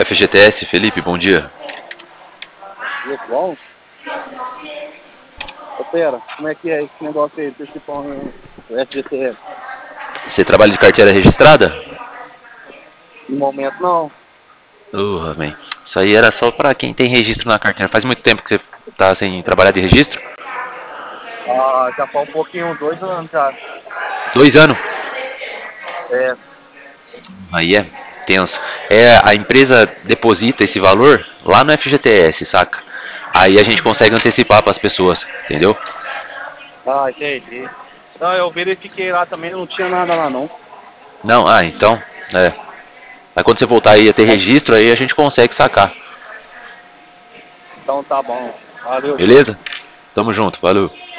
FGTS, Felipe, bom dia. Tudo bom? Ô, pera, como é que é esse negócio aí, principal no FGTS? Você trabalha de carteira registrada? No momento não. Man. Isso aí era só para quem tem registro na carteira. Faz muito tempo que você tá sem trabalhar de registro? Ah, já faz um pouquinho, uns 2 anos já. 2 anos? É, Aí é tenso. A empresa deposita esse valor lá no FGTS, saca? Aí a gente consegue antecipar para as pessoas, entendeu? entendi. Não, eu verifiquei lá também, não tinha nada lá não. Não, então, é. Mas quando você voltar aí a ter registro, aí a gente consegue sacar. Então tá bom. Valeu, senhor. Beleza? Tamo junto, valeu.